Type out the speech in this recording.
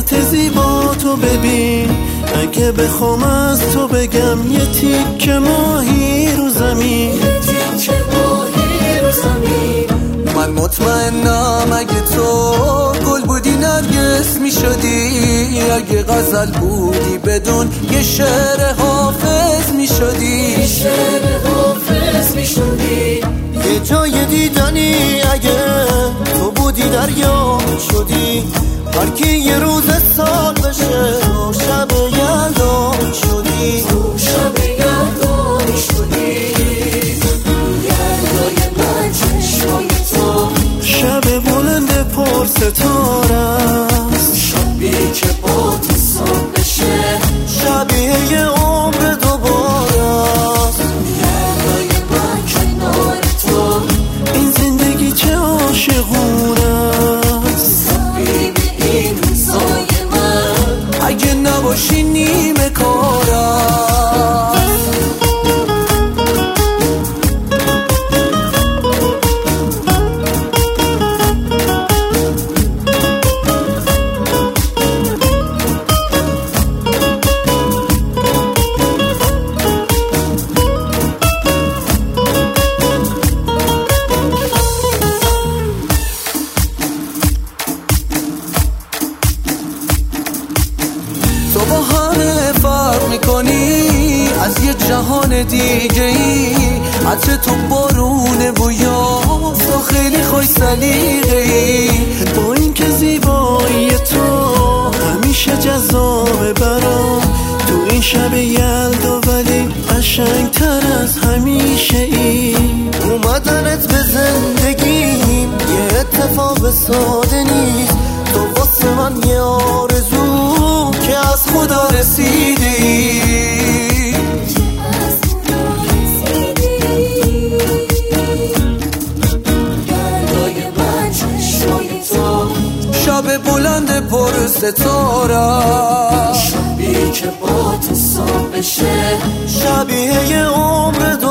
حسرت زیبا تو ببین، اگه بخوام از تو بگم یه تیکه ماهی رو زمین، من مطمئنم اگه تو گل بودی نرگس می شدی، اگه غزل بودی بدون یه شعر حافظ می شدی، یه جای دیدنی اگه تو بودی دریا شدی، هر کی یه روز سال بشه تو شب یلدا شدی، شب بلند پر ستاره است، شبی که با تو صبح بشه، شبیه یه عمر دوباره است، یلدای من کنار تو، این زندگی چه عاشقونه است، حبیبی این روزای من اگه نباشی نیمه کار است. تو با همه فرق میکنی از یه جهان دیگه ای، عطر تو بارونه و یاد تو خیلی خوش سلیقه ای، با این که زیبایی تو همیشه جذابه برام، تو این شب یلدا ولی قشنگتر از همیشه ای، اومدنت به زندگیم یه اتفاق ساده نیست، تو واسه من یه آرزو که از خدا رسیده ای، یلدای من چشمای تو، شب بلند پر ستاره، شبی که با تو صبح بشه، شبیه یه عمر